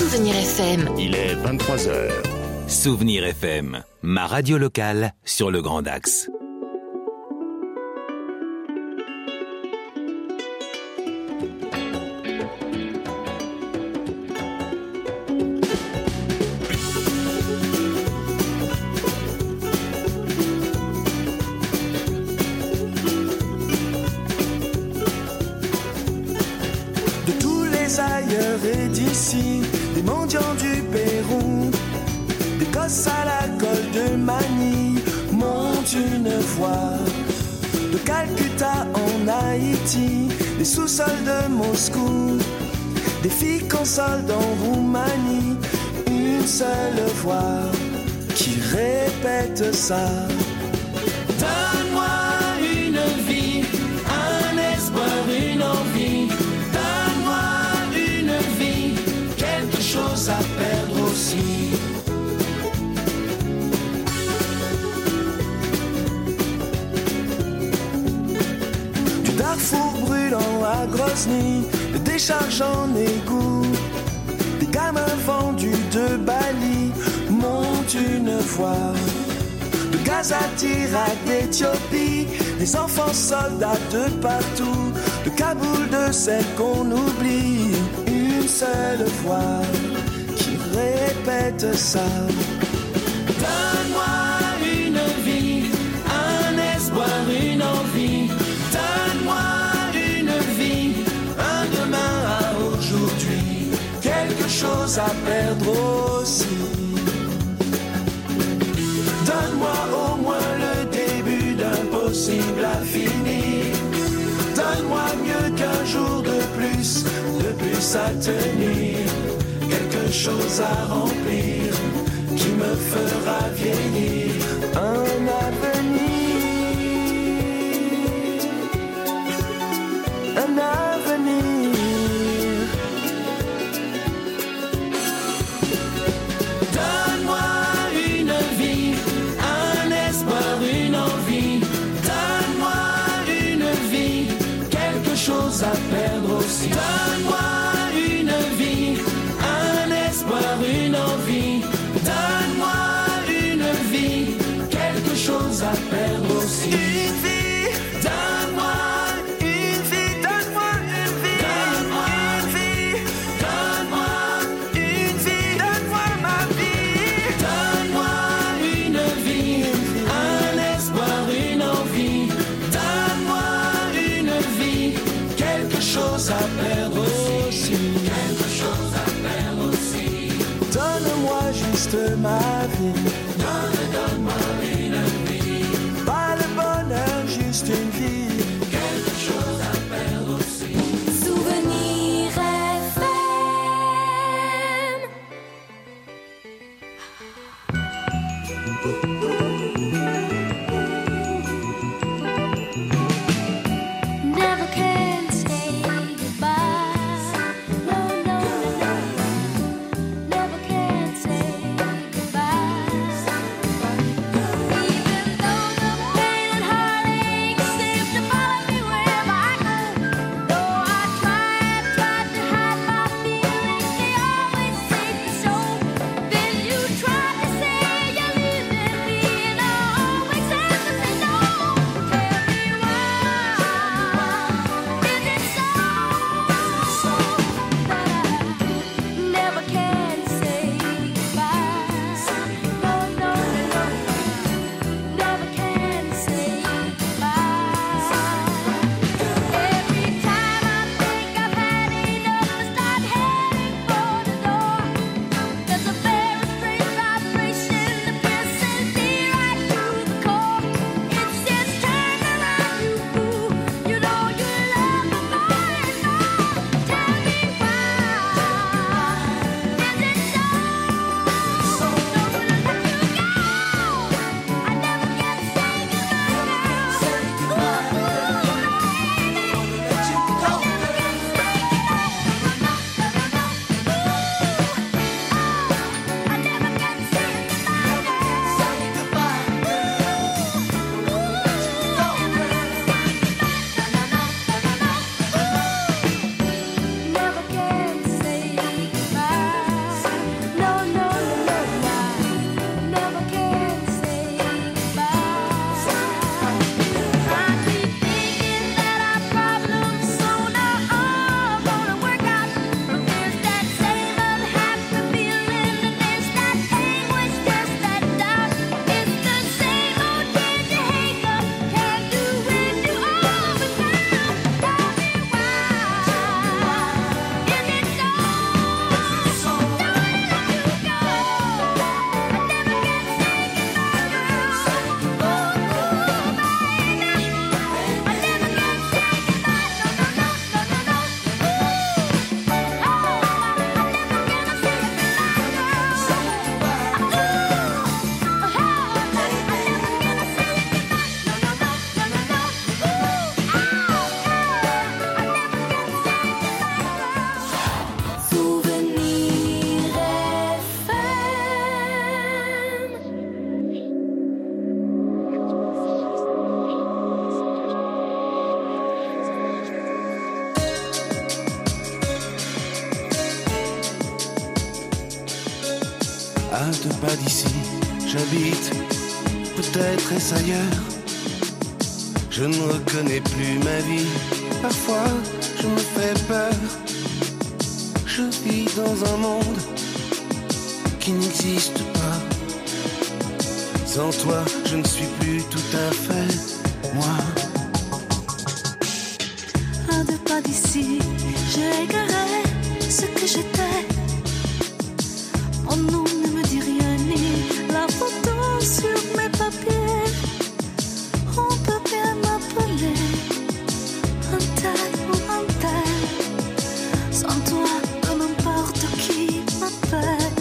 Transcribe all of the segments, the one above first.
Souvenir FM. Il est 23h. Souvenir FM, ma radio locale sur le Grand Axe. Et d'ici, des mendiants du Pérou, des gosses à la colle de Manille montent une fois. De Calcutta en Haïti, des sous-sols de Moscou, des filles consolent en Roumanie, une seule voix qui répète ça. Donne-moi une vie, un espoir, une envie. Chose à perdre aussi. Du Darfour brûlant à Grozny, des décharges en égout, des gamins vendus de Bali montent une fois. De Gaza, d'Irak, d'Éthiopie, des enfants soldats de partout, de Kaboul, de celles qu'on oublie. Une seule voix qui répète ça. Donne-moi une vie, un espoir, une envie. Donne-moi une vie, un demain à aujourd'hui. Quelque chose à perdre aussi. Donne-moi au moins le début d'un possible à finir. Donne-moi mieux qu'un jour de plus à tenir, quelque chose à remplir qui me fera vieillir, un avenir. Donne-moi une vie, un espoir, une envie. Donne-moi une vie, quelque chose à perdre aussi. Donne-moi une envie, donne-moi une vie, quelque chose à perdre aussi. Une vie, donne-moi une vie, donne-moi une vie, donne-moi une vie, donne-moi une vie, donne-moi ma vie. Donne-moi une vie, un espoir, une envie. Donne-moi une vie, quelque chose à perdre aussi. Quelque chose à perdre aussi. Donne-moi juste ma vie. Donne-moi une vie. Pas le bonheur, juste une vie. Quelque chose à perdre aussi. Souvenir FM. Never can say goodbye. No, no, no, no. Never can say goodbye. À 2 pas d'ici, j'habite, peut-être est-ce ailleurs. Je ne reconnais plus ma vie, parfois je me fais peur. Je vis dans un monde qui n'existe pas. Sans toi, je ne suis plus tout à fait moi. À 2 pas d'ici, j'ai égaré ce que j'étais. Mon nom ne me dit rien, ni la photo sur mes papiers. On peut bien m'appeler un tel ou un tel. Sans toi, peu m'importe qui m'appelle.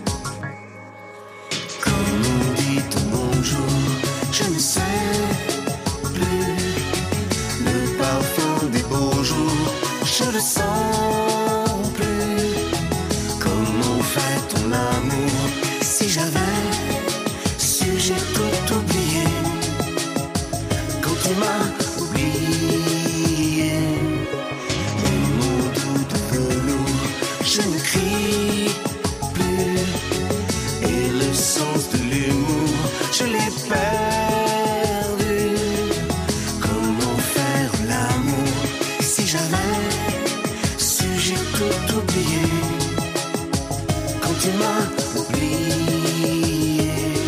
Comme on dit bonjour, je ne sais plus. Le parfum des beaux jours, je le sens plus. Comment fait-on l'amour? Si j'avais su, j'ai tout oublié. Quand tu m'as oublié, les mots doux de velours, je ne crie plus. Et le sens de l'humour, je l'ai perdu. Comment faire l'amour? Si j'avais su, j'ai tout oublié. Quand tu m'as oublié.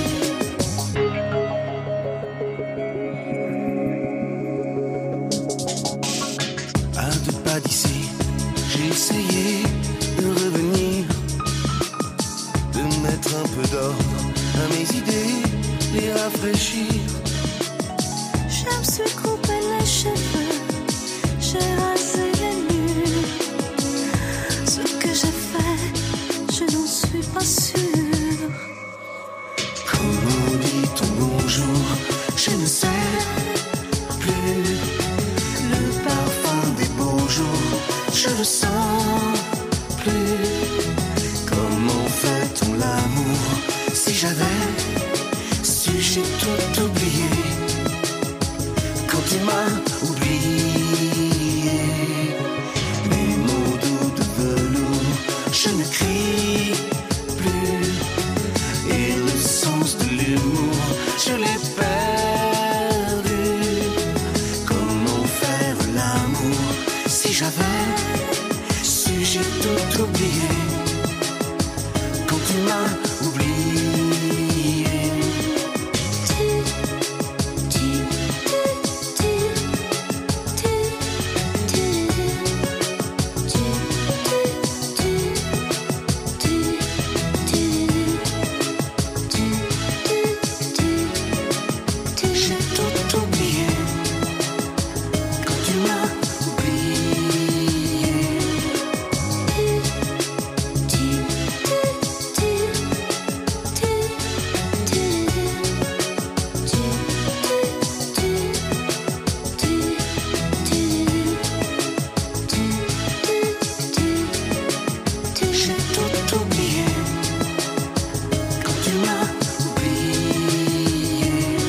À 2 pas d'ici, j'ai essayé de revenir, de mettre un peu d'ordre à mes idées, les rafraîchir. Je me suis coupé les cheveux, j'ai rasé les murs. Ce que j'ai fait, je n'en suis pas sûre. Comment dit-on bonjour? Je ne sais plus. Le parfum des beaux jours, je le sens plus. Comment fait-on l'amour? Si j'avais su, j'ai tout oublié. Quand tu m'as oublié, les mots doux de velours, je ne crie plus. Et le sens de l'humour, je l'ai perdu. Comment faire l'amour? Si j'avais su, j'ai tout oublié. Quand tu m'as oublié. J'ai tout oublié. Quand tu m'as oublié. J'ai tout oublié. Quand tu m'as oublié.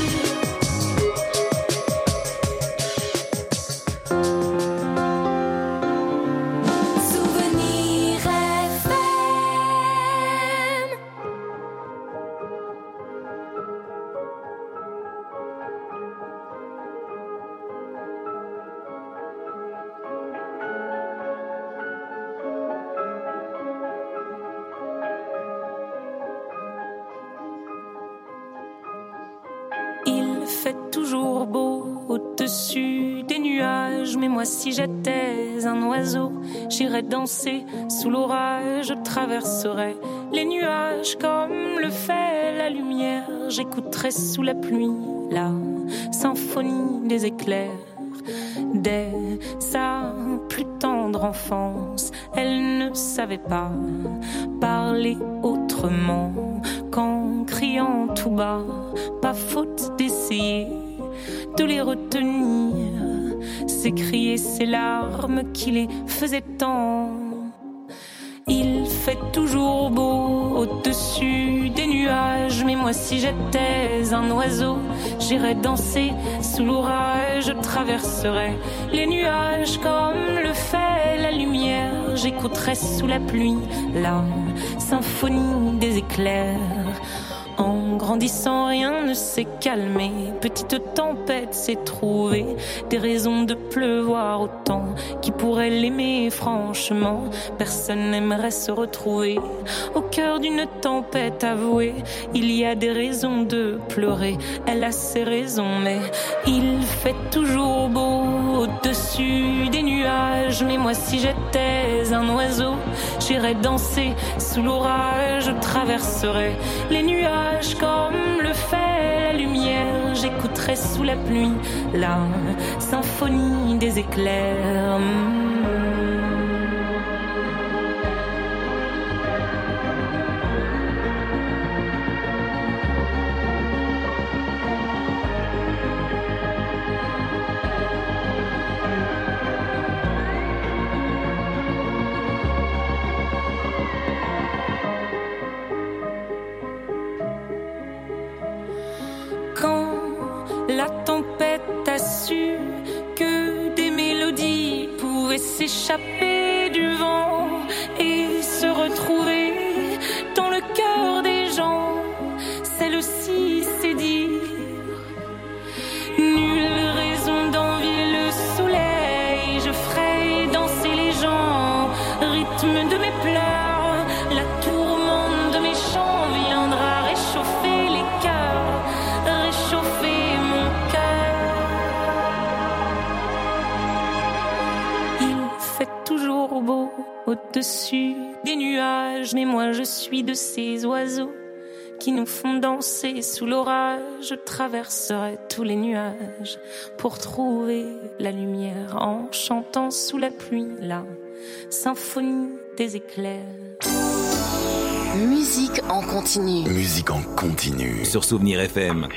Souvenir FM. Il fait toujours beau au-dessus des nuages, mais moi si j'étais un oiseau, j'irais danser sous l'orage, je traverserais les nuages comme le fait la lumière, j'écouterais sous la pluie la symphonie des éclairs. Dès sa plus tendre enfance, elle ne savait pas parler autrement qu'en criant tout bas. Pas faute d'essayer de les retenir, s'écrier ces larmes qui les faisaient tant. Il fait toujours beau au-dessus des nuages, mais moi si j'étais un oiseau, j'irais danser sous l'orage, je traverserais les nuages comme le fait la lumière, j'écouterai sous la pluie la symphonie des éclairs. En grandissant, rien ne s'est calmé. Petite tempête s'est trouvée des raisons de pleuvoir autant. Qui pourrait l'aimer franchement? Personne n'aimerait se retrouver au cœur d'une tempête avouée. Il y a des raisons de pleurer, elle a ses raisons, mais il fait toujours beau au-dessus des nuages. Mais moi, si j'étais un oiseau, j'irais danser sous l'orage. Je traverserais les nuages comme le fait la lumière. J'écouterai sous la pluie la symphonie des éclairs. La tempête a su que des mélodies pouvaient s'échapper du vent et se retrouver dans le cœur des gens. Celle-ci, c'est dire nulle raison d'envier le soleil. Je ferai danser les gens, rythme de mes pleurs. La tourmente de mes chants viendra réchauffer les cœurs, réchauffer mon cœur. Il fait toujours beau au-dessus des nuages, mais moi je suis de ces oiseaux qui nous font danser sous l'orage. Je traverserai tous les nuages pour trouver la lumière en chantant sous la pluie la symphonie des éclairs. Musique en continu. Musique en continu. Sur Souvenir FM.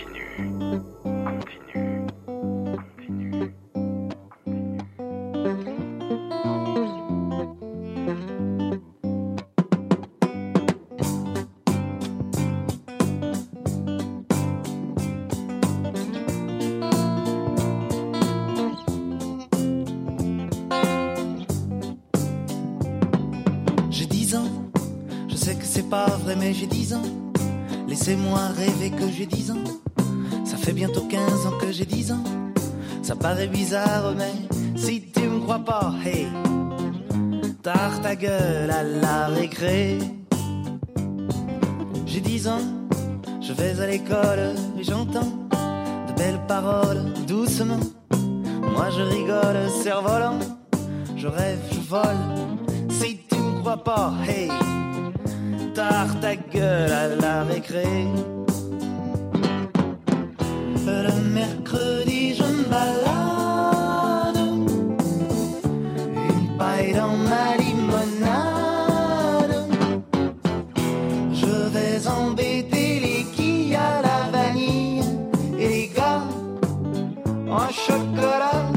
Pas vrai, mais j'ai 10 ans. Laissez-moi rêver que j'ai 10 ans. Ça fait bientôt 15 ans que j'ai 10 ans. Ça paraît bizarre, mais si tu me crois pas, hey, tard ta gueule à la récré. J'ai 10 ans, je vais à l'école et j'entends de belles paroles doucement. Moi je rigole, cerf-volant. Je rêve, je vole. Si tu me crois pas, hey, tard ta gueule à la récré. Le mercredi je me balade, une paille dans ma limonade. Je vais embêter les quilles à la vanille et les gars en chocolat.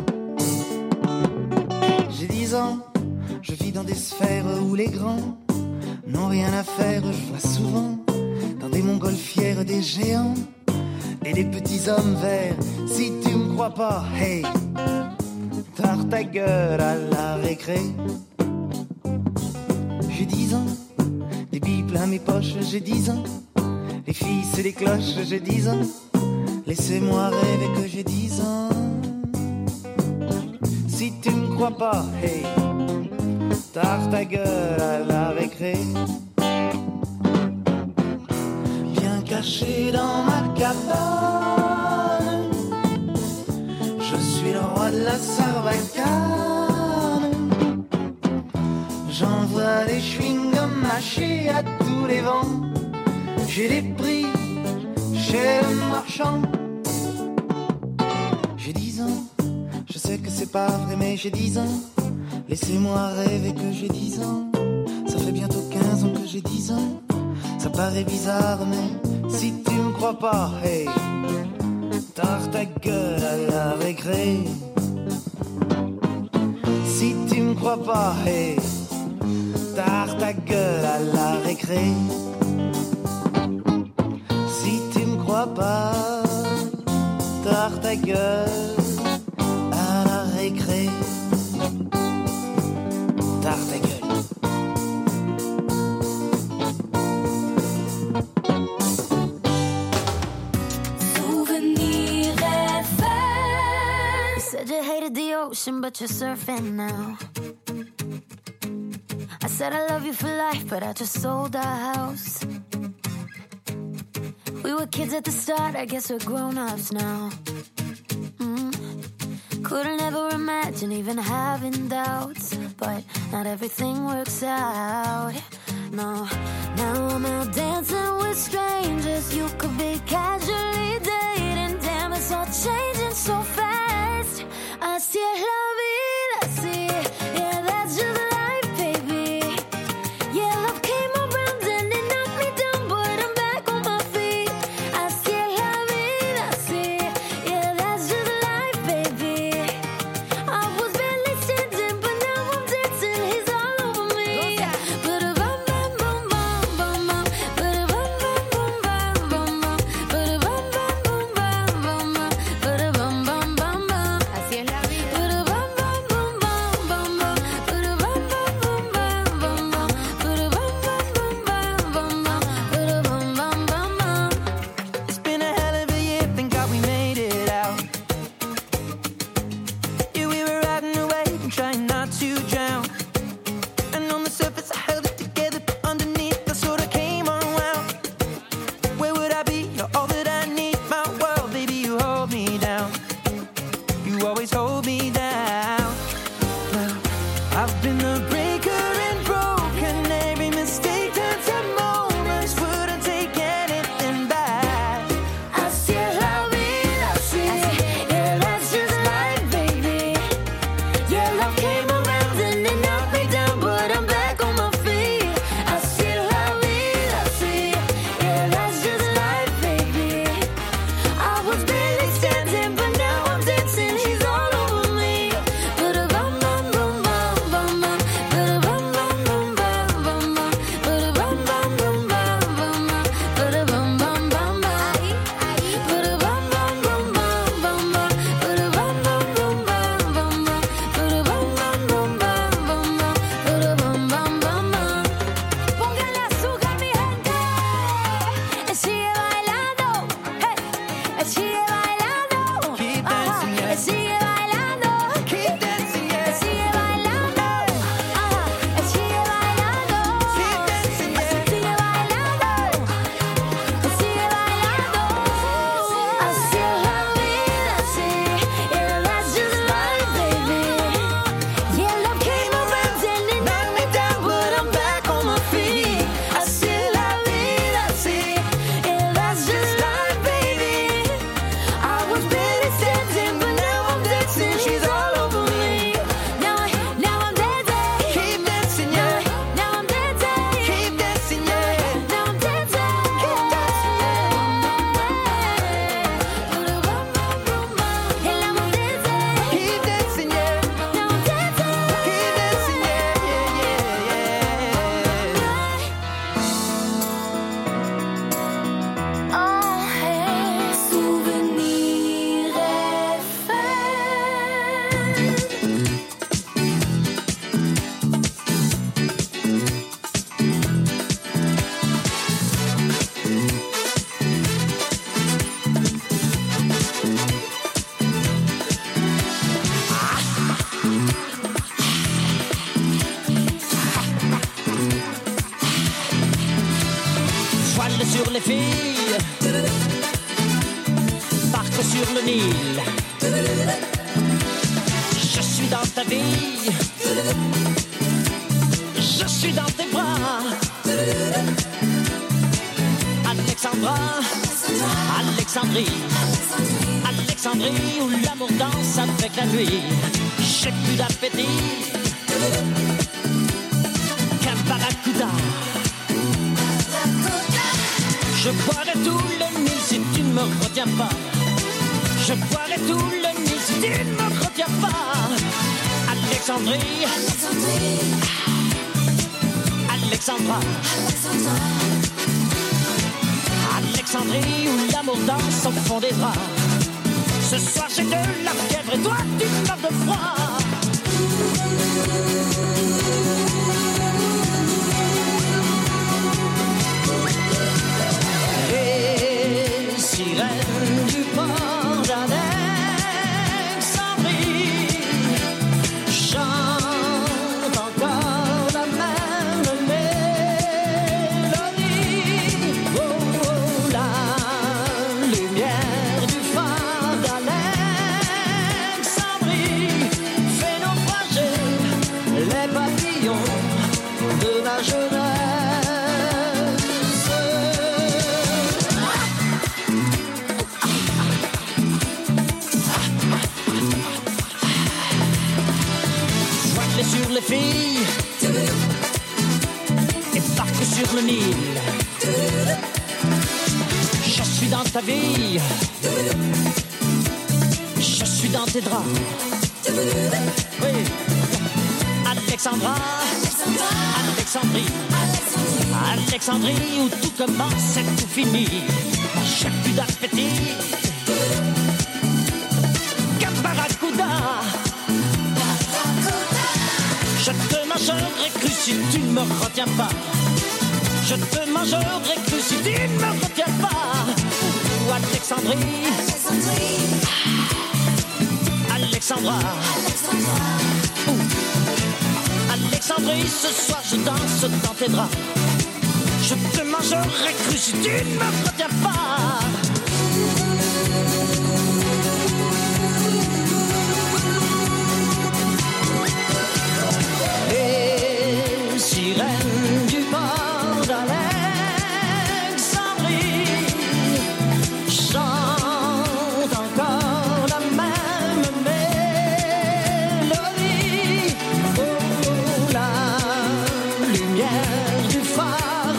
J'ai 10 ans, je vis dans des sphères où les grands n'ont rien à faire. Je vois souvent dans des montgolfières des géants et des petits hommes verts. Si tu me crois pas, hey, tard ta gueule à la récré. J'ai 10 ans, des billes plein mes poches. J'ai 10 ans, les filles c'est des cloches. J'ai 10 ans, laissez-moi rêver que j'ai 10 ans. Si tu me crois pas, hey, tard ta gueule à la récré. Bien caché dans ma cabane, je suis le roi de la sarbacane. J'envoie des chewing-gums mâchés à tous les vents. J'ai des prix chez le marchand. J'ai 10 ans, je sais que c'est pas vrai mais j'ai 10 ans. Laissez-moi rêver que j'ai 10 ans. Ça fait bientôt 15 ans que j'ai 10 ans. Ça paraît bizarre mais si tu me crois pas, hey, tard ta gueule à la récré. Si tu me crois pas, hey, tard ta gueule à la récré. Si tu me crois pas, tard ta gueule à la récré. Tard ta gueule. ocean, but you're surfing now. I said I love you for life, but I just sold our house. We were kids at the start, I guess we're grown-ups now. Couldn't ever imagine even having doubts, but not everything works out. No, now I'm out dancing with strangers. You could be casually dating. Damn, it's all changing so fast. Así es la vida, así. Yeah, that's just life, baby. Yeah, love came around and it knocked me down, but I'm back on my feet. Así es la vida, así. Yeah, that's just life, baby. I was barely standing, but now I'm dancing. He's all over me. Ba-da-bum, bum, bum, bum, bum, bum. Ba-da-bum, bum, bum, bum, bum, bum. Ba-da-bum, bum, bum, bum, bum, bum. Ba-da-bum, bum, bum, bum. Así es la vida. Ba-da-bum, bum, bum, bum, bum, bum. Ba-da-bum, bum, bum, bum, bum, bum. Ba-da-bum, bum, bum, bum, bum, bum. Ba-da-bum, bum, bum, bum. It's been a hell of a year, thank God we made it out. Yeah, we were riding away and trying not to drown. And on the surface I held it together, but underneath I sort of came unwound. Where would I be? You're all that I need, my world, baby, you hold me down. You always hold me down. Well, I've been the breaker and broken. Every mistake turns to moments. Wouldn't take anything back. Así es la vida, así. Yeah, that's just life, baby. Yeah, love came around and it knocked me down, but I'm back on my feet. Así es la vida, así. Yeah, that's just life, baby. I was barely standing, but now I'm dancing. He's all over me. Ba-da-bum, bum, bum, bum, bum, bum. Ba-da-bum, bum, bum, bum, bum, bum. Ba-da-bum, bum, bum, bum, bum, bum. Ba-da-bum, bum, bum, bum. Ba-da-bum, bum, bum, bum, bum, bum. Ba-da-bum, bum, bum, bum, bum, bum. Ba-da-bum, bum, bum, bum, bum, bum. Ba-da-bum, bum, bum, bum. Póngale azúcar, mi gente. Sigue bailando. Hey. Sigue bailando. Keep dancing, yeah. Sigue bailando. Keep dancing, yeah. Sigue bailando. Sigue bailando. Keep dancing, yeah. Sigue bailando. Sigue bailando. Así es la vida, así. Yeah, that's just life, baby. Yeah, love came around and it knocked me down, but I'm back on my feet. Así es la vida, así. Yeah, that's just life, baby. I was barely standing, but now I'm dancing. She's all over me. Now I'm dancing. Keep dancing, yeah. Now I'm dancing. Keep dancing, yeah. Now I'm dancing. Keep dancing. And now I'm dancing. Keep dancing, yeah. Now I'm dancing. Keep dancing, yeah, yeah, yeah. Oh, hey. Souvenir FM. Voile sur les filles, barque sur le Nil. Je suis dans ta vie, je suis dans tes bras. Alexandra, Alexandrie, Alexandrie où l'amour danse avec la nuit. J'ai plus d'appétit qu'un barracuda. Je boirai tout le Nil si tu ne me retiens pas. Je boirai tout le Nil si tu ne me retiens pas. Alexandrie, Alexandra, Alexandrie où l'amour danse au fond des draps. Ce soir j'ai de la fièvre et toi tu meurs de froid. Les sirènes du port d'Alexandrie filles et partent sur le Nil. Je suis dans ta vie, je suis dans tes draps. Oui, Alexandra, Alexandrie, où tout commence et tout finit. J'ai plus d'appétit. Caparacuda, je te mangerai cru si tu ne me retiens pas. Je te mangerai cru si tu ne me retiens pas. Ou Alexandrie, Alexandra, Alexandrie, ce soir je danse dans tes draps. Je te mangerai cru si tu ne me retiens pas. Les sirènes du port d'Alexandrie chantent encore la même mélodie. Oh, la lumière du phare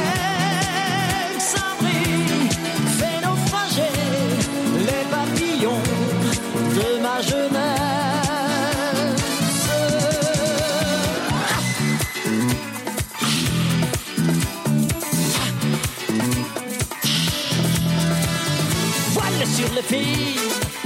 d'Alexandrie fait naufrager les papillons de ma jeunesse. Sur les filles,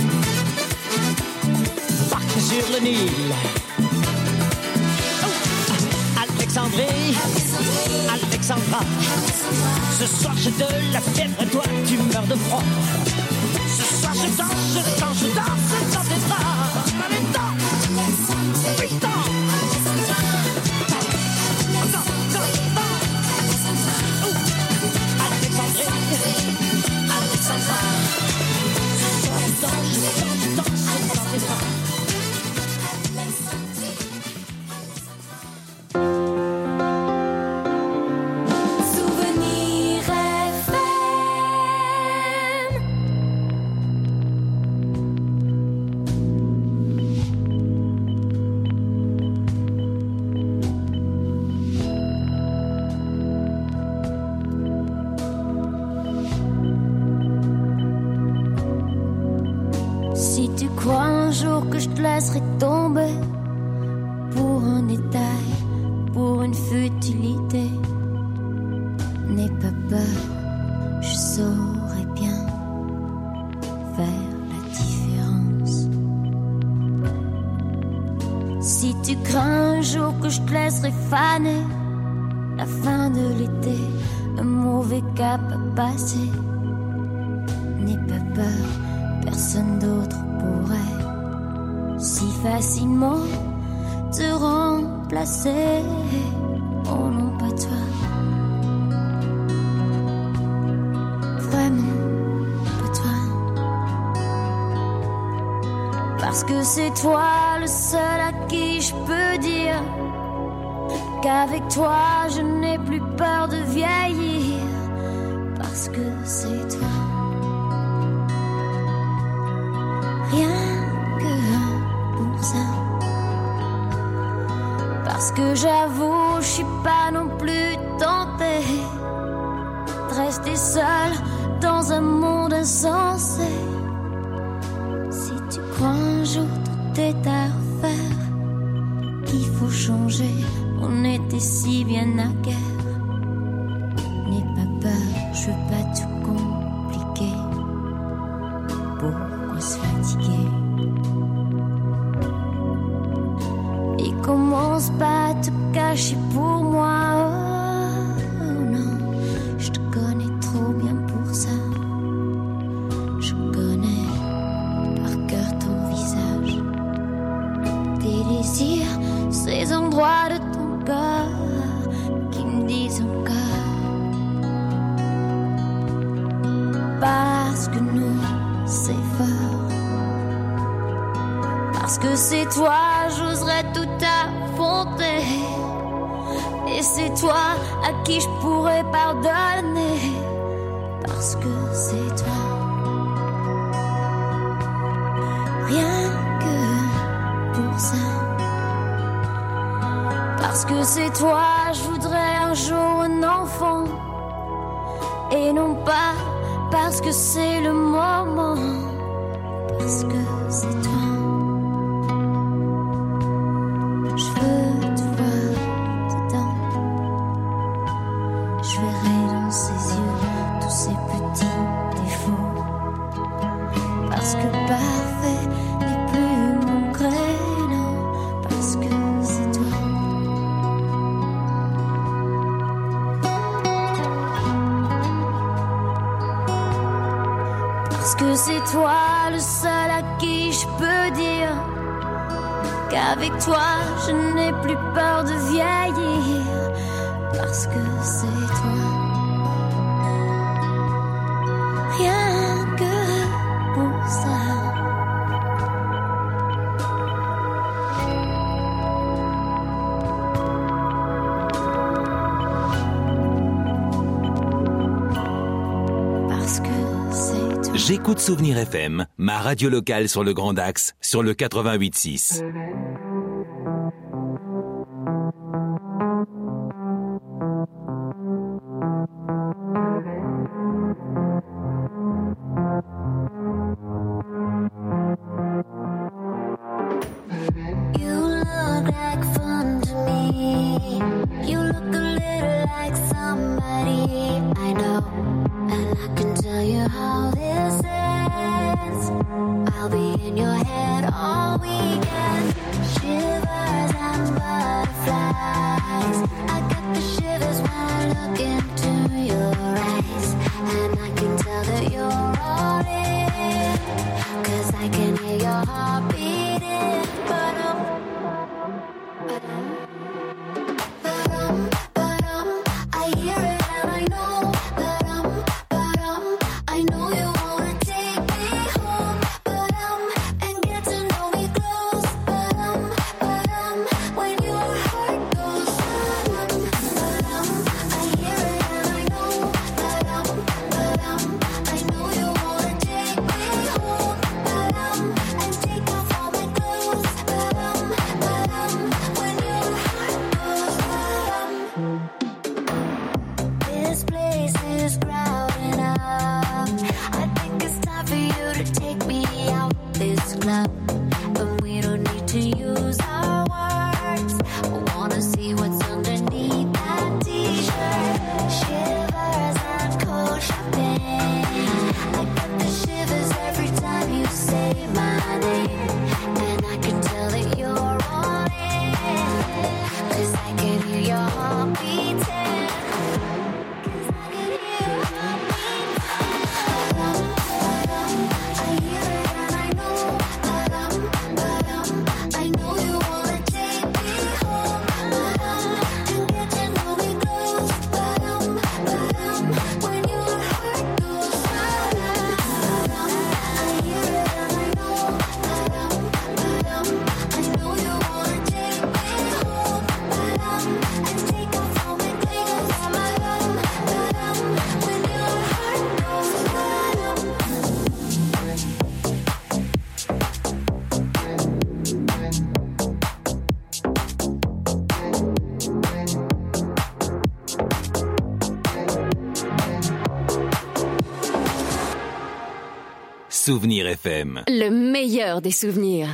partent sur le Nil. Oh, Alexandrie, Alexandra, ce soir j'ai de la fièvre et toi tu meurs de froid. Ce soir je danse dans tes draps. Allez, danse, oui, danse. Souvenir FM. Si tu crois un jour que je te laisserai tomber pour un détail, pour une futilité, n'aie pas peur, je saurai bien faire la différence. Si tu crains un jour que je te laisserai faner, la fin de l'été, un mauvais cap à passer, n'aie pas peur, personne d'autre pourrait si facilement te remplacer. Oh non, pas toi. Vraiment, pas toi. Parce que c'est toi le seul à qui je peux dire qu'avec toi je n'ai plus peur de vieillir. Parce que c'est toi. Rien que pour ça. Parce que j'avoue, je suis pas non plus tentée de rester seule dans un monde insensé. Si tu crois un jour tout est à refaire, qu'il faut changer, on était si bien naguère. N'aie pas peur, je veux pas tout compliquer. Pourquoi se fatiguer? Et commence pas à te cacher pour moi. Oh non, je te connais trop bien pour ça. Je connais par cœur ton visage, tes désirs, ces endroits de ton corps qui me disent encore. Parce que nous, c'est fort. Parce que c'est toi, j'oserais tout affronter. Et c'est toi à qui je pourrais pardonner. Parce que c'est toi. Rien que pour ça. Parce que c'est toi, je voudrais un jour un enfant. Et non pas parce que c'est le moment. Parce que c'est toi. Je veux te voir dedans. Je verrai dans ses yeux tous ces petits défauts. Parce que parfait n'est plus mon créneau. Parce que c'est toi. Parce que c'est toi le seul à qui je peux dire qu'avec toi je n'ai plus peur de vieillir. Parce que c'est toi. Rien que pour ça. Parce que c'est toi. J'écoute Souvenir FM, ma radio locale sur le Grand Axe, sur le 88.6. You look like fun to me. You look a little like somebody I know. And I can tell you how this is. I'll be in your head all weekend. Shivers and butterflies. I get the shivers when I look into your eyes. And I can tell that you're all in. 'Cause I can hear your heart beating. Ba-dum, ba-dum, I hear it and I know. I know you wanna take me home. And get to know me close. When your heart goes. I hear it and I know. I know you wanna take me home. And take off all my clothes. When your heart goes. This place is crowding up. I think it's time for you to take me out this club. But we don't need to use our words. I wanna see what's underneath that t-shirt. Shivers and cold champagne. I get the shivers every time you say my name. And I can tell that you're on it. 'Cause I can hear your heart beating. 'Cause I can hear your heart beating. I hear it and I know. I know you wanna take me home. And get to know me close. When your heart goes. I hear it and I know. I know you wanna take me home. And take off all my clothes. When your heart goes. Souvenir FM. Le meilleur des souvenirs.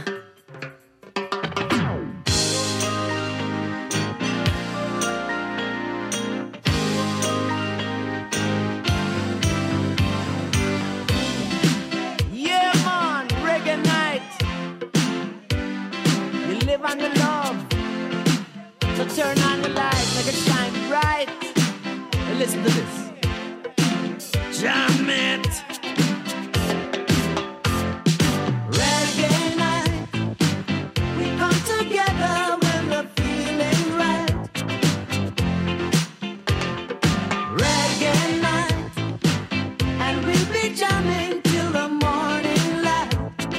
Yeah, man, reggae night. You live on the love. So turn on the light, make it shine bright. And listen to this. Jam it. Reggae night. We come together when we're feeling right. Reggae night. And we'll be jamming till the morning light.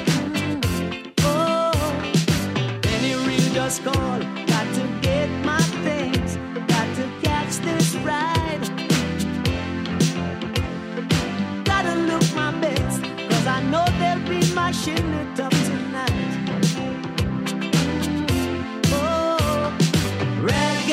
Oh, any real just call. Got to get my things. Got to catch this ride. Gotta look my best. 'Cause I know they'll be mashing it up tonight. Oh, reggae.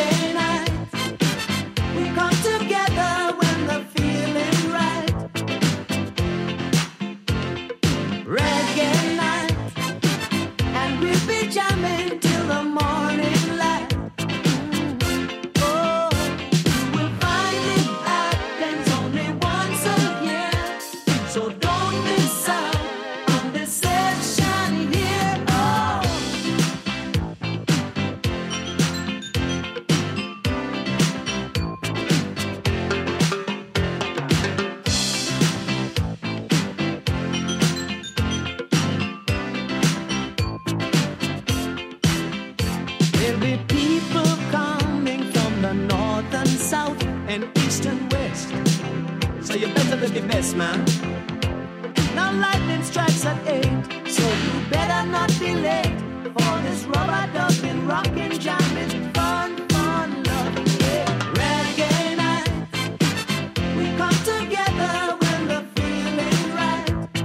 policeman. Now lightning strikes at 8, so you better not be late for this rubber dubbing, rockin', jamming, fun, fun, loving, yeah. Reggae night, we come together when the feeling's right.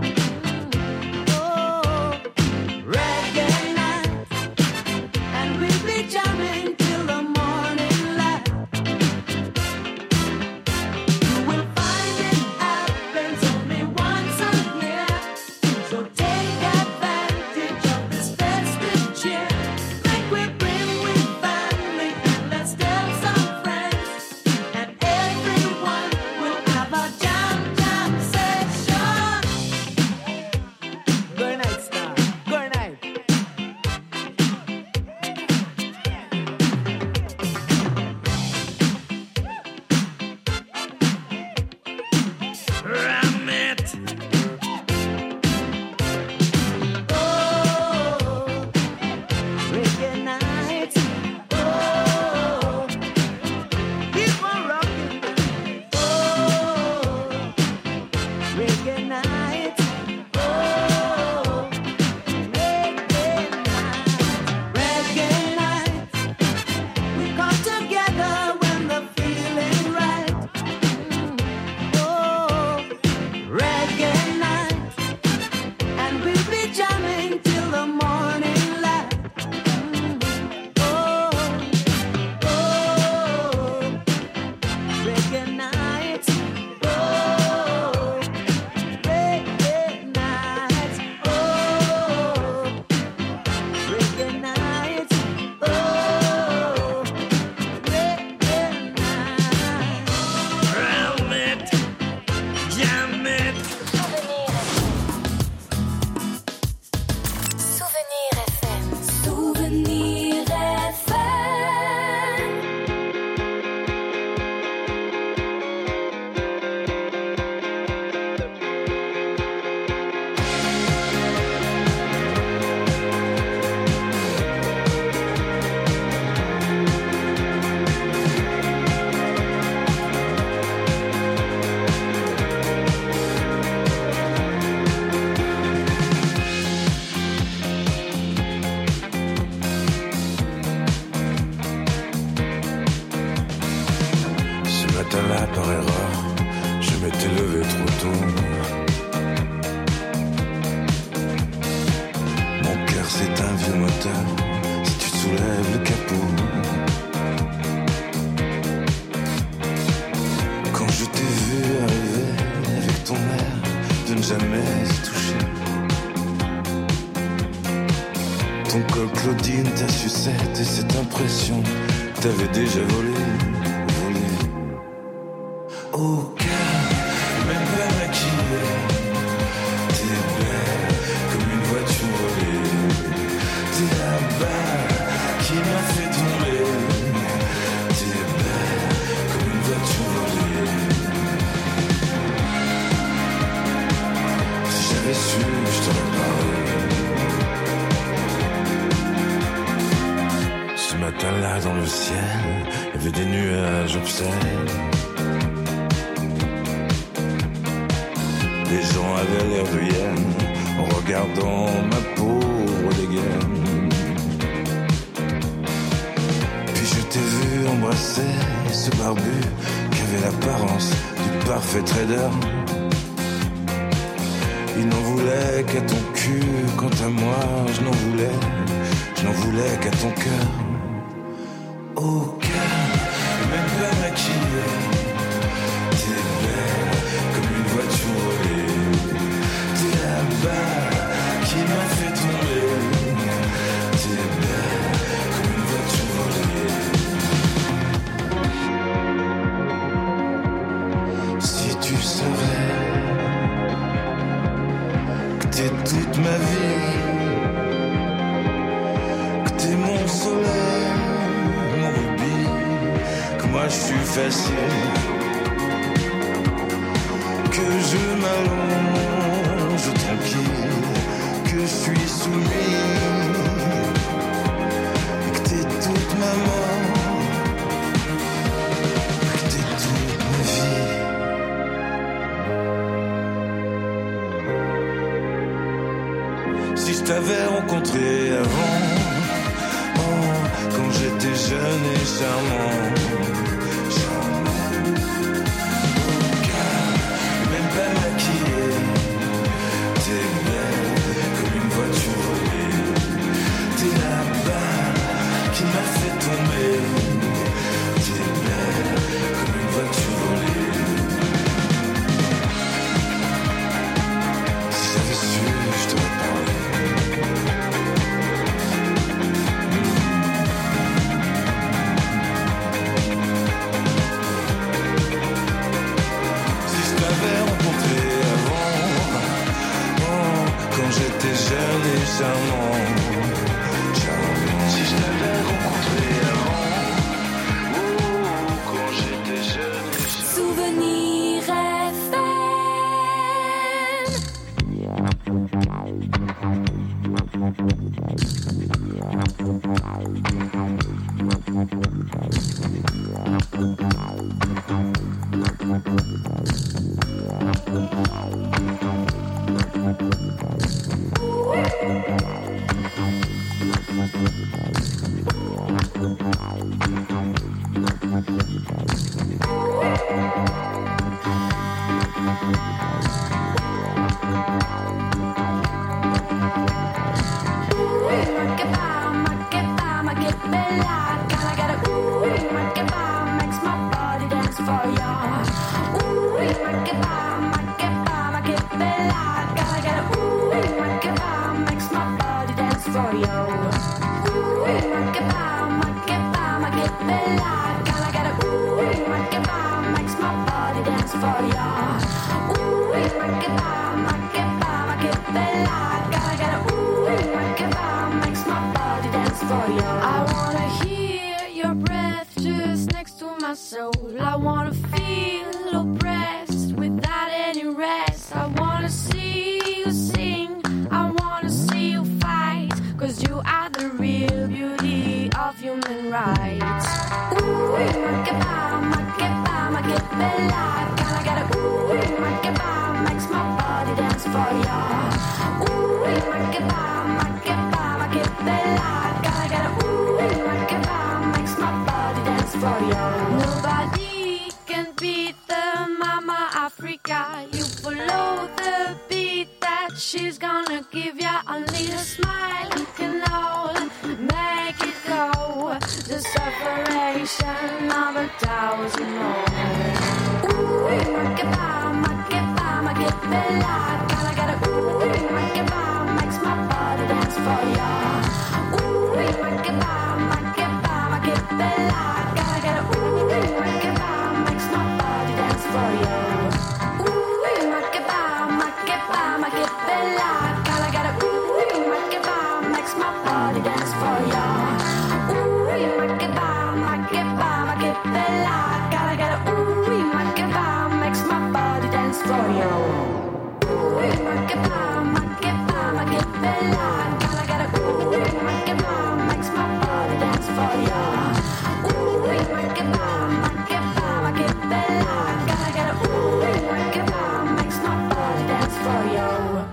Oh, reggae night, and we'll be jamming till the morning light. You will find it happens only once a year, so take advantage of this festive cheer. Make we bring with family and let's tell some friends, and everyone will have a jam jam session. Good night, star. Good night. Ram it. Oh, reggae night. Oh, keep on rocking. Oh, reggae night. Oh, reggae night. Reggae night. We come together when the feeling's right. Oh, reggae night, and we'll be jamming till the morning light. Oh, reggae night. Oh, reggae night. Oh, reggae night. Oh, reggae night. Ram it, jam it. Souvenir FM. Souvenir FM. Ce matin-là, par erreur, je m'étais levé trop tôt. Mon cœur, c'est un vieux moteur. Si tu soulèves le capot, quand je t'ai vu arriver avec ton air de ne jamais y toucher, ton col Claudine, ta sucette et cette impression, t'avais déjà volé. Au cœur, même pas maquillée, t'es belle comme une voiture volée. T'es la balle qui m'a fait tomber. T'es belle comme une voiture volée. Si j'avais su, je t'aurais parlé. Ce matin-là, dans le ciel, il y avait des nuages obscènes. Les gens avaient l'air de hyène en regardant ma pauvre dégaine. Puis je t'ai vu embrasser ce barbu qui avait l'apparence du parfait trader. Il n'en voulait qu'à ton cul, quant à moi je n'en voulais qu'à ton cœur. Au cœur, même pas maquillée, t'es belle comme une voiture volée. T'es la balle qui m'a fait tomber. T'es belle comme une voiture volée. Si tu savais que t'es toute ma vie, que t'es mon soleil, mon rubis, que moi je suis facile, que je m'allonge tranquille, que je suis soumis, et que t'es toute ma mort, que t'es toute ma vie. t'avais rencontré avant, oh, quand j'étais jeune et charmant. Même pas maquillée, t'es belle comme une voiture volée. T'es là-bas qui m'a fait tomber. T'es belle comme une voiture volée. Si j'avais su, je t'aurais parlé. Si je t'avais rencontré avant, oh, quand j'étais jeune et charmant. Si je t'avais rencontré avant, oh, quand j'étais jeune et charmant. Souvenir FM. I wanna hear your breath just next to my soul. I wanna feel oppressed without any rest. I wanna see you sing, I wanna see you fight, 'cause you are the real beauty of human rights. Ooh, ma che bella, gotta get a ooh, ma makes my body dance for ya. Ooh, ma che bella, gotta get a ooh, ma makes my body dance for ya. Nobody can beat the Mama Africa. You follow the beat that she's gonna give ya. Only a smile can all make it go. The separation of 1,000 more. Ooh, ma che bella, gotta get a ooh, ma makes my body dance for ya. Ooh, ma che bella, gotta get a ooh, ma makes my body dance for ya. Ooh, ma che bella, gotta get a ooh, ma makes my body dance for ya. Ooh, ma che bella, gotta get a ooh, ma makes my body dance for ya. Ooh, ma che bella, gotta get a ooh, ma makes my body dance for ya. Ooh, ma che bella, gotta get a ooh, ma makes my body dance for ya.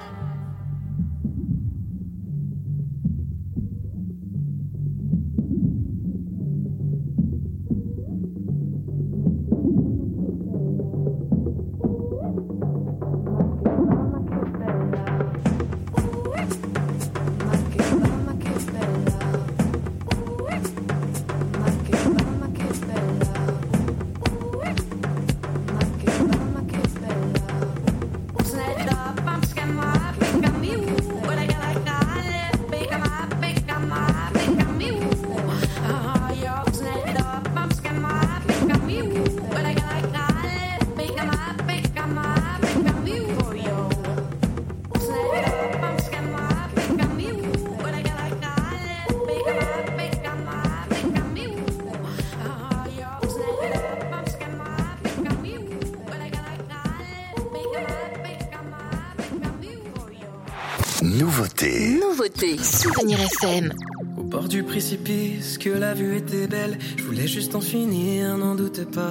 Nouveauté. Souvenir FM. Au bord du précipice, que la vue était belle. Je voulais juste en finir, n'en doutez pas.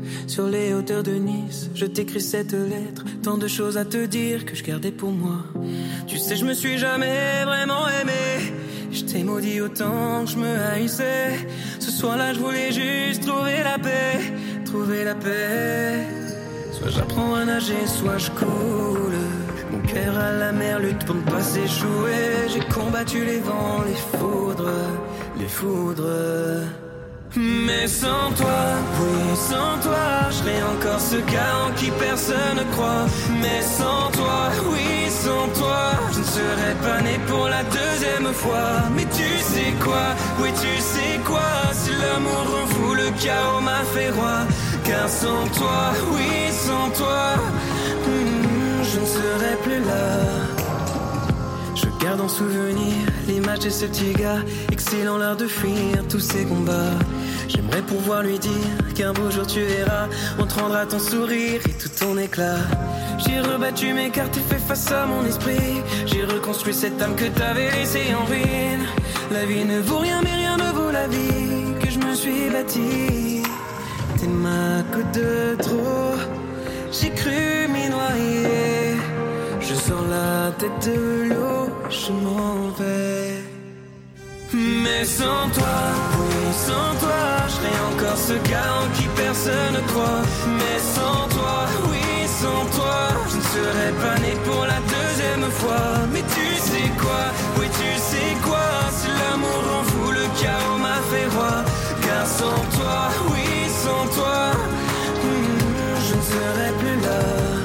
sur les hauteurs de Nice, je t'écris cette lettre. Tant de choses à te dire que je gardais pour moi. Tu sais, je me suis jamais vraiment aimé. Je t'ai maudit autant que je me haïssais. Ce soir-là, je voulais juste trouver la paix. Trouver la paix. Soit j'apprends à nager, soit je coule. Mon cœur à la mer lutte pour ne pas s'échouer. J'ai combattu les vents, les foudres. Les foudres. Mais sans toi, oui, sans toi, je serais encore ce gars en qui personne ne croit. Mais sans toi, oui, sans toi, je ne serais pas né pour la deuxième fois. Mais tu sais quoi, oui, tu sais quoi, si l'amour rend fou, le chaos m'a fait roi. Car sans toi, oui, sans toi, je ne serais plus là. Je garde en souvenir l'image de ce petit gars, excelant l'art de fuir tous ces combats. J'aimerais pouvoir lui dire qu'un beau jour tu verras, on te rendra ton sourire et tout ton éclat. J'ai rebattu mes cartes et fait face à mon esprit. J'ai reconstruit cette âme que t'avais laissée en ruine. La vie ne vaut rien mais rien ne vaut la vie que je me suis bâtie. T'es ma goutte de trop, j'ai cru m'y noyer. Je sors la tête de l'eau, je m'en vais. Mais sans toi, oui, sans toi, je serais encore ce gars en qui personne ne croit. Mais sans toi, oui, sans toi, je ne serais pas né pour la deuxième fois. Mais tu sais quoi, oui, tu sais quoi, si l'amour rend fou, le chaos m'a fait roi. Car sans toi, oui, sans toi, je ne serais plus là.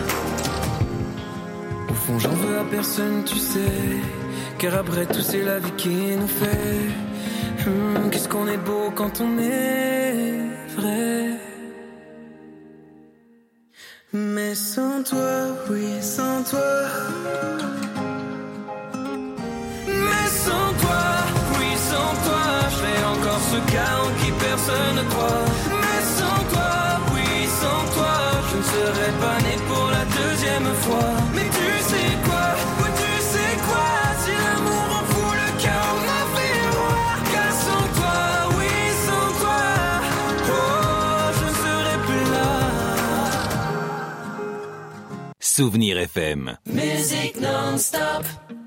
Au fond, j'en veux à personne, tu sais. Car après tout, c'est la vie qui nous fait. Qu'est-ce qu'on est beau quand on est vrai. Mais sans toi, oui, sans toi. Mais sans toi, oui, sans toi, je serais encore ce gars en qui personne ne croit. Mais sans toi, oui, sans toi, je ne serais pas né pour la deuxième fois. Mais tu sais quoi, oui, tu sais quoi, si l'amour en fout, le chaos m'a fait roi. Car sans toi, oui, sans toi, oh, je ne serais plus là. Souvenir FM. Musique non-stop.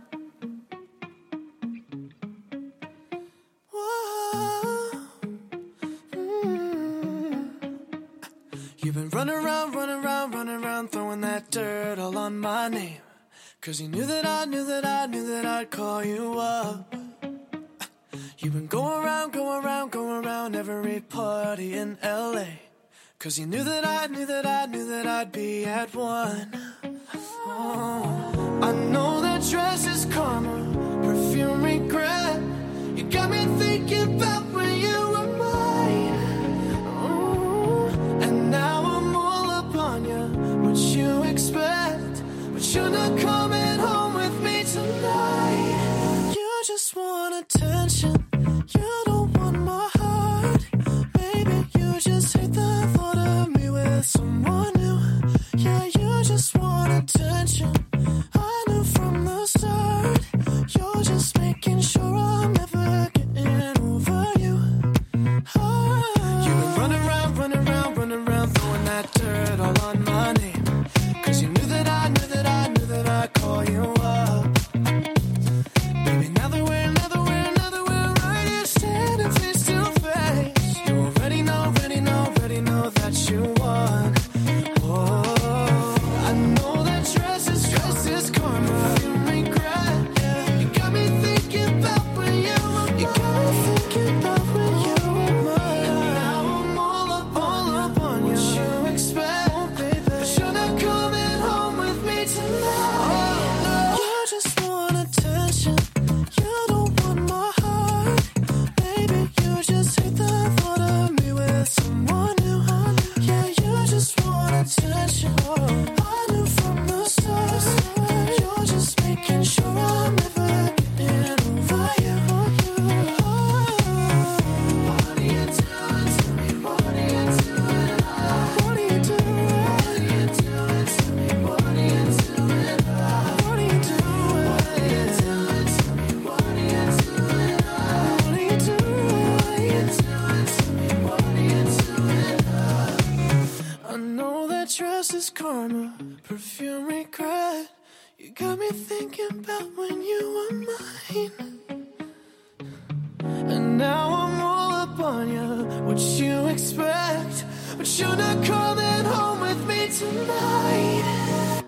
You've been running around, throwing that dirt all on my name. Cause you knew that I'd call you up. You've been going around every party in LA. Cause you knew that I'd be at one. Oh, I know that dress is karma, perfume regret. You got me thinking about when you were mine. And now I'm all up on you, what you expect. But you're not coming home with me tonight. You just want attention, you don't want my heart. Maybe you just hate the thought of me with someone new. Yeah, you just want attention, I knew from the start. You're just making sure I'm never getting over you. dress is karma, perfume regret. You got me thinking about when you were mine. And now I'm all up on you, what you expect. But you're not coming home with me tonight.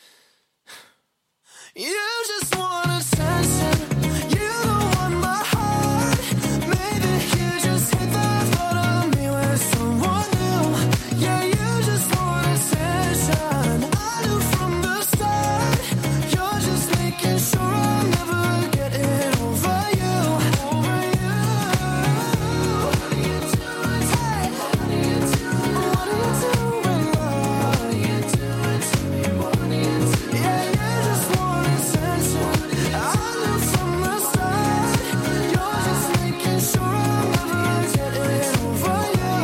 You just want attention, you don't want my heart. Maybe you just hit the thought of me with someone new. Yeah, you just want attention, I knew from the start. You're just making sure I'm never getting over you. Over you. What are you doing? Hey, what are you doing? What are you doing, love? What are you doing to me? What are you doing? Yeah, you just want attention, I knew from the start. You're just making sure I'm never getting over you.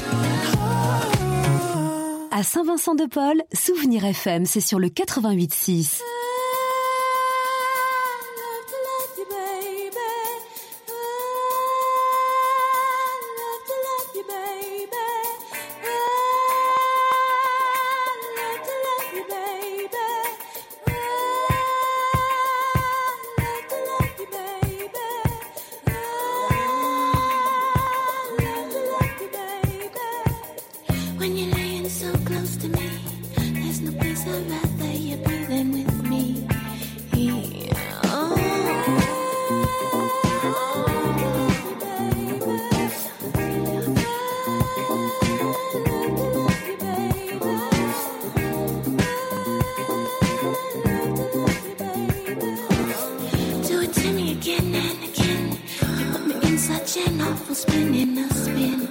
À Saint-Vincent-de-Paul, Souvenir FM, c'est sur le 88.6. When you're laying so close to me, there's no place I'd rather you be than with me. Do it to me again and again. You put me in such an awful spin, in a spin.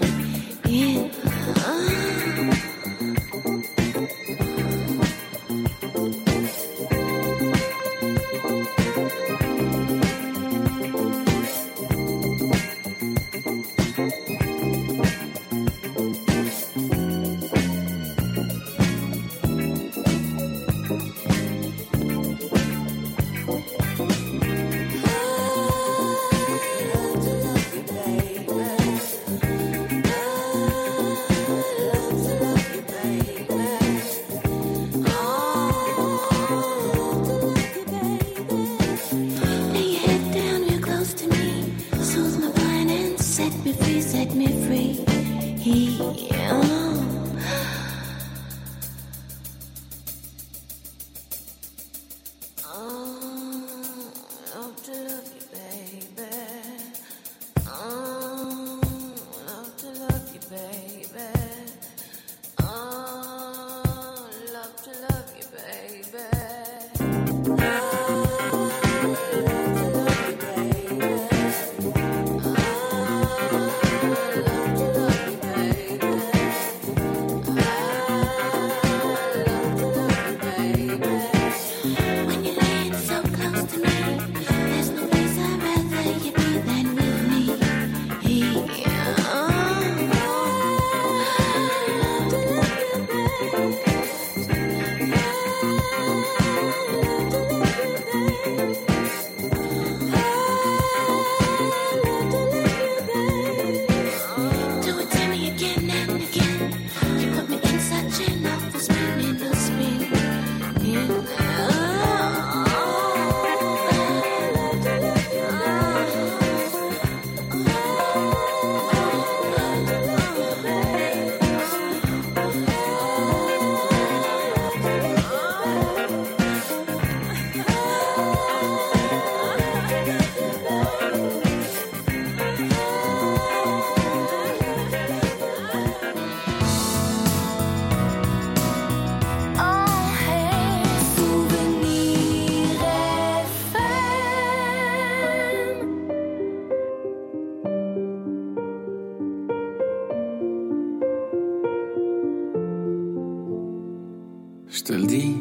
Je te le dis,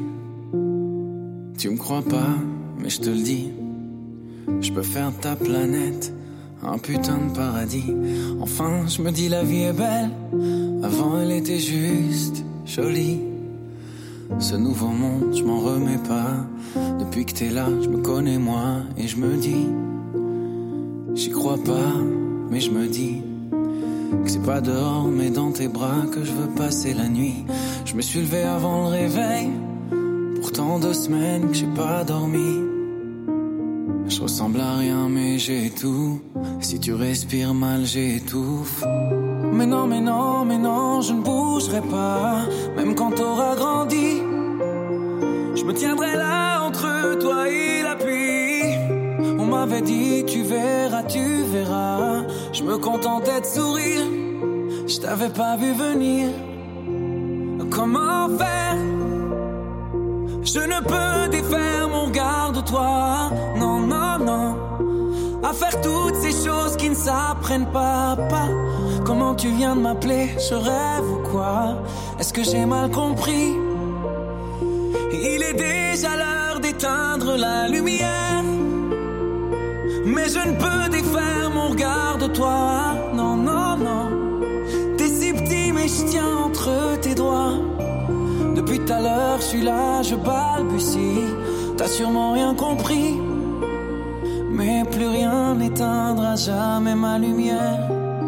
tu me crois pas, mais je te le dis. Je peux faire de ta planète un putain de paradis. Enfin, je me dis la vie est belle. Avant, elle était juste jolie. Ce nouveau monde, je m'en remets pas. Depuis que t'es là, je me connais moi. Et je me dis, j'y crois pas, mais je me dis que c'est pas dehors, mais dans tes bras que je veux passer la nuit. Je me suis levé avant le réveil. Pourtant 2 semaines que j'ai pas dormi. Je ressemble à rien mais j'ai tout. Si tu respires mal j'étouffe. Mais non, mais non, mais non, je ne bougerai pas. Même quand t'auras grandi, je me tiendrai là entre toi et la pluie. On m'avait dit tu verras, tu verras. Je me contentais de sourire, je t'avais pas vu venir. Comment faire? Je ne peux défaire mon regard de toi. Non, non, non. À faire toutes ces choses qui ne s'apprennent pas. Comment tu viens de m'appeler? Je rêve ou quoi? Est-ce que j'ai mal compris? Il est déjà l'heure d'éteindre la lumière. Mais je ne peux défaire mon regard de toi. Non, non, non. T'es si petit mais je tiens entre tes doigts. Depuis tout à l'heure je suis là, je balbutie. T'as sûrement rien compris. Mais plus rien n'éteindra jamais ma lumière.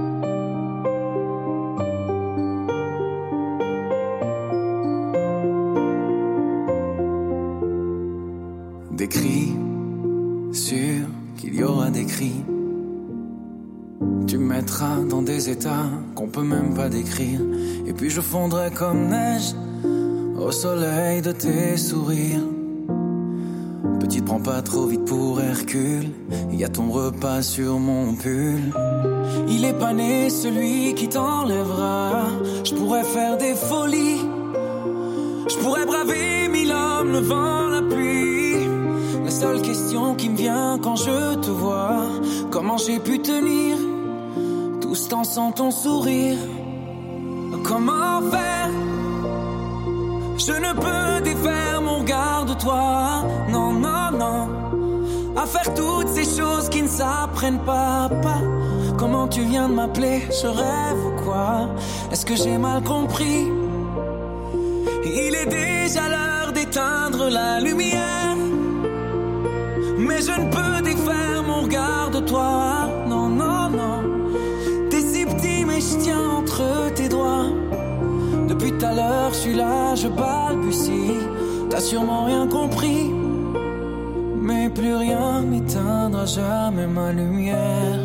Des cris, sûr qu'il y aura des cris. Tu me mettras dans des états qu'on peut même pas décrire. Et puis je fondrai comme neige au soleil de tes sourires. Petite, prends pas trop vite pour Hercule. Y a ton repas sur mon pull. Il est pas né celui qui t'enlèvera. Je pourrais faire des folies. Je pourrais braver 1000 hommes, le vent, la pluie. La seule question qui me vient quand je te vois, comment j'ai pu tenir tout ce temps sans ton sourire? Comment faire? Je ne peux défaire mon regard de toi. Non, non, non. À faire toutes ces choses qui ne s'apprennent pas. Comment tu viens de m'appeler? Je rêve ou quoi? Est-ce que j'ai mal compris? Il est déjà l'heure d'éteindre la lumière. Mais je ne peux défaire mon regard de toi. Non, non, non. T'es si petit mais je tiens entre tes doigts. Depuis tout à l'heure je suis là, je balbutie. T'as sûrement rien compris. Mais plus rien n'éteindra jamais ma lumière.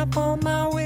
on my way.